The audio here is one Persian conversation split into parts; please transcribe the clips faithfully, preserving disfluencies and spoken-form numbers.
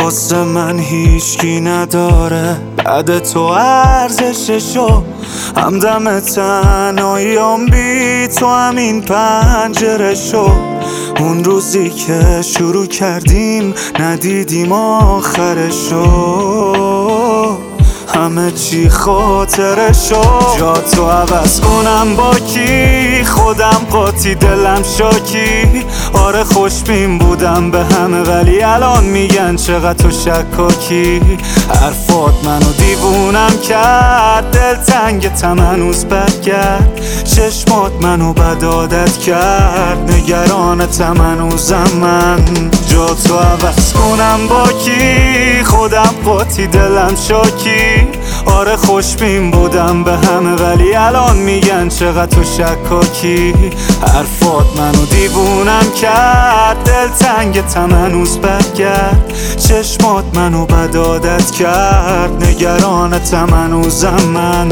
واسه من هیچکی نداره بعد تو ارزششو، همدم تنهاییام بی تو همین پنجره شو. اون روزی که شروع کردیم ندیدیم آخرشو، همه چی خاطرشو. جا تو عوض کنم با کی، خودم قاطی دلم شاکی. آره خوشبین بودم به همه ولی الان میگن چقدر تو شکاکی. حرفات منو دیوونم کرد، دلتنگتم هنوز برگرد. چشمات منو بد عادت کرد، نگرانتم هنوزم من. جا تو عوض کنم با کی، خودم قاطی دلم شاکی. آره خوشبین بودم به همه ولی الان میگن چقدر تو شکاکی. حرفات منو دیوونم کرد، دلتنگتم هنوز برگرد. چشمات منو بد عادت کرد، نگرانتم هنوزم من.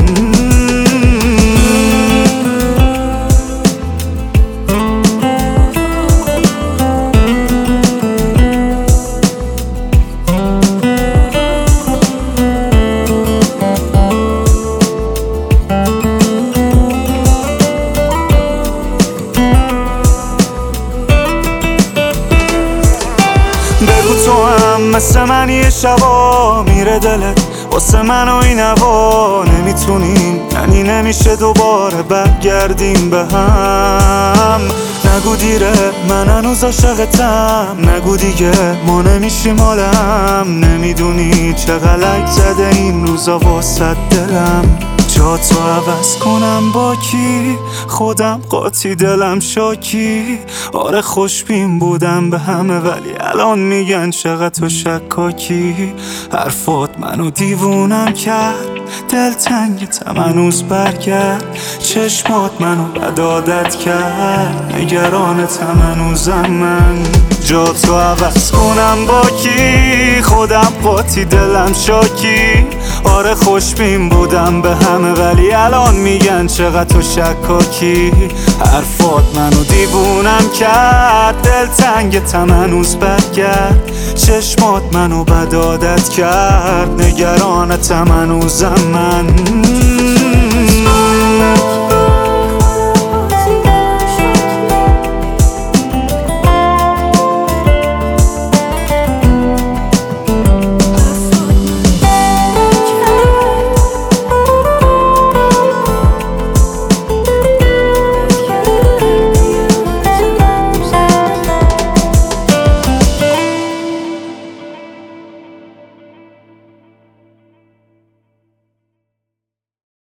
بگو تو هم مثل من یه شبا میره دلت واسه من و این هوا. نمیتونیم یعنی نمیشه دوباره برگردیم به هم. نگو دیره من هنوز عاشقتم، نگو دیگه ما نمیشیم حالم. نمیدونی چه غلط زده این روزا واسه دلم. جا تو عوض کنم با کی، خودم قاطی دلم شاکی. آره خوشبین بودم به همه ولی الان میگن چقدر تو شکاکی. حرفات منو دیوونم کرد، دلتنگتم هنوز برگرد. چشمات منو بد عادت کرد، نگرانتم هنوزم من. جا تو عوض کنم با کی، خودم قاطی دلم شاکی. آره خوشبین بودم به همه ولی الان میگن چقدر تو شکاکی. حرفات منو دیوونم کرد، دلتنگتم هنوز برگرد. چشمات منو بد عادت کرد، نگرانتم هنوزم من.